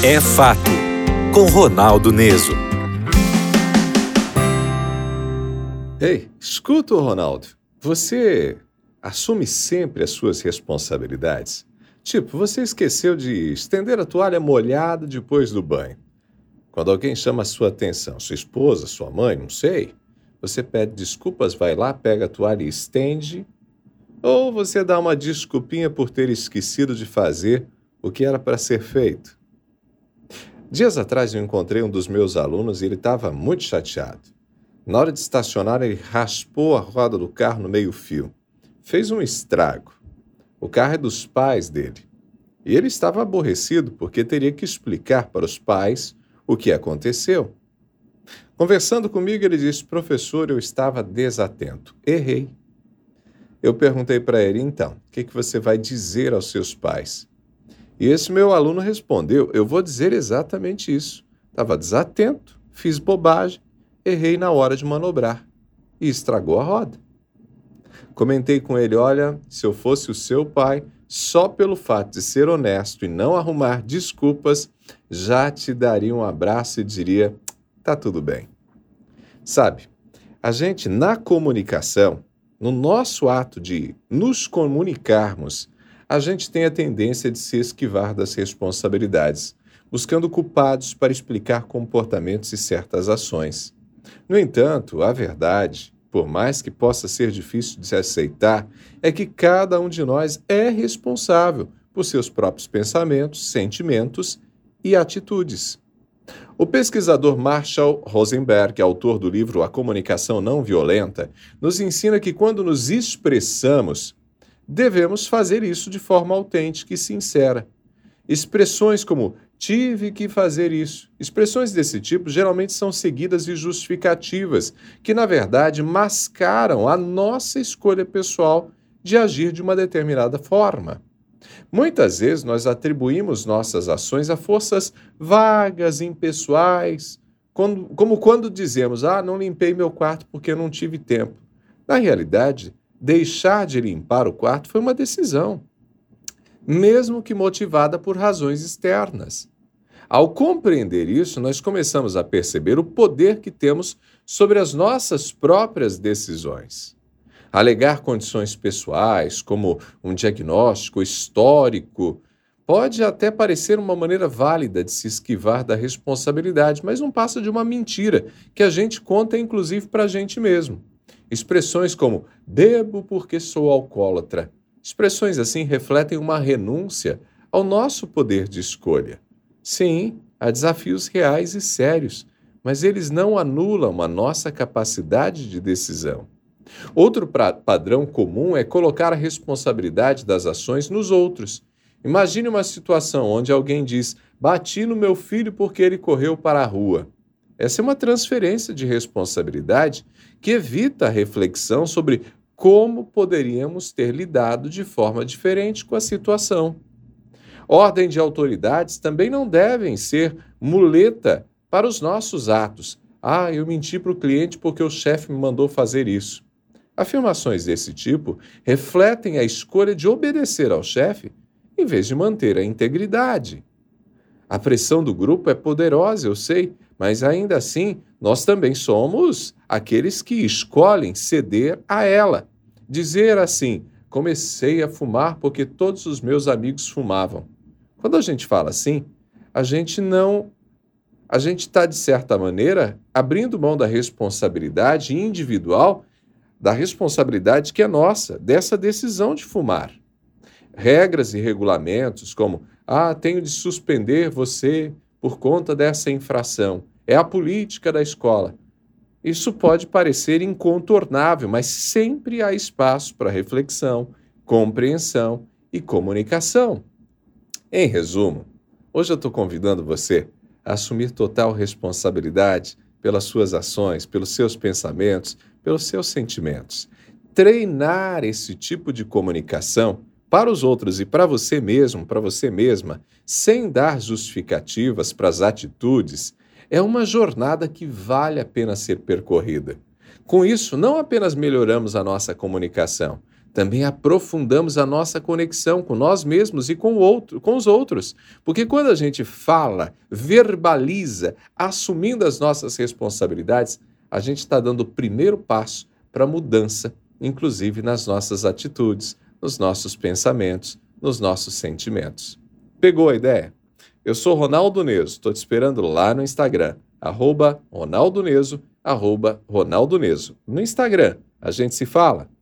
É Fato, com Ronaldo Neso. Ei, escuta, Ronaldo. Você assume sempre as suas responsabilidades? Tipo, você esqueceu de estender a toalha molhada depois do banho. Quando alguém chama a sua atenção, sua esposa, sua mãe, não sei, você pede desculpas, vai lá, pega a toalha e estende, ou você dá uma desculpinha por ter esquecido de fazer o que era para ser feito. Dias atrás eu encontrei um dos meus alunos e ele estava muito chateado. Na hora de estacionar, ele raspou a roda do carro no meio-fio. Fez um estrago. O carro é dos pais dele. E ele estava aborrecido porque teria que explicar para os pais o que aconteceu. Conversando comigo, ele disse: professor, eu estava desatento. Errei. Eu perguntei para ele: então, o que você vai dizer aos seus pais? E esse meu aluno respondeu: eu vou dizer exatamente isso. Estava desatento, fiz bobagem, errei na hora de manobrar e estragou a roda. Comentei com ele: olha, se eu fosse o seu pai, só pelo fato de ser honesto e não arrumar desculpas, já te daria um abraço e diria: tá tudo bem. Sabe, a gente na comunicação, no nosso ato de nos comunicarmos, a gente tem a tendência de se esquivar das responsabilidades, buscando culpados para explicar comportamentos e certas ações. No entanto, a verdade, por mais que possa ser difícil de se aceitar, é que cada um de nós é responsável por seus próprios pensamentos, sentimentos e atitudes. O pesquisador Marshall Rosenberg, autor do livro A Comunicação Não Violenta, nos ensina que quando nos expressamos, devemos fazer isso de forma autêntica e sincera. Expressões como tive que fazer isso. Expressões desse tipo geralmente são seguidas de justificativas, que na verdade mascaram a nossa escolha pessoal de agir de uma determinada forma. Muitas vezes nós atribuímos nossas ações a forças vagas, impessoais, como quando dizemos: não limpei meu quarto porque não tive tempo. Na realidade, deixar de limpar o quarto foi uma decisão, mesmo que motivada por razões externas. Ao compreender isso, nós começamos a perceber o poder que temos sobre as nossas próprias decisões. Alegar condições pessoais, como um diagnóstico histórico, pode até parecer uma maneira válida de se esquivar da responsabilidade, mas não passa de uma mentira que a gente conta, inclusive, para a gente mesmo. Expressões como bebo porque sou alcoólatra. Expressões assim refletem uma renúncia ao nosso poder de escolha. Sim, há desafios reais e sérios, mas eles não anulam a nossa capacidade de decisão. Outro padrão comum é colocar a responsabilidade das ações nos outros. Imagine uma situação onde alguém diz: bati no meu filho porque ele correu para a rua. Essa é uma transferência de responsabilidade que evita a reflexão sobre como poderíamos ter lidado de forma diferente com a situação. Ordem de autoridades também não devem ser muleta para os nossos atos. Eu menti para o cliente porque o chefe me mandou fazer isso. Afirmações desse tipo refletem a escolha de obedecer ao chefe em vez de manter a integridade. A pressão do grupo é poderosa, eu sei, mas ainda assim, nós também somos aqueles que escolhem ceder a ela. Dizer assim: comecei a fumar porque todos os meus amigos fumavam. Quando a gente fala assim, a gente está, de certa maneira, abrindo mão da responsabilidade individual, da responsabilidade que é nossa, dessa decisão de fumar. Regras e regulamentos como: tenho de suspender você por conta dessa infração. É a política da escola. Isso pode parecer incontornável, mas sempre há espaço para reflexão, compreensão e comunicação. Em resumo, hoje eu estou convidando você a assumir total responsabilidade pelas suas ações, pelos seus pensamentos, pelos seus sentimentos. Treinar esse tipo de comunicação para os outros e para você mesmo, para você mesma, sem dar justificativas para as atitudes, é uma jornada que vale a pena ser percorrida. Com isso, não apenas melhoramos a nossa comunicação, Também aprofundamos a nossa conexão com nós mesmos e com os outros. Porque quando a gente fala, verbaliza, assumindo as nossas responsabilidades, a gente está dando o primeiro passo para a mudança, inclusive nas nossas atitudes, nos nossos pensamentos, nos nossos sentimentos. Pegou a ideia? Eu sou Ronaldo Neso, estou te esperando lá no Instagram, @Ronaldo Neso, @Ronaldo Neso. No Instagram, a gente se fala.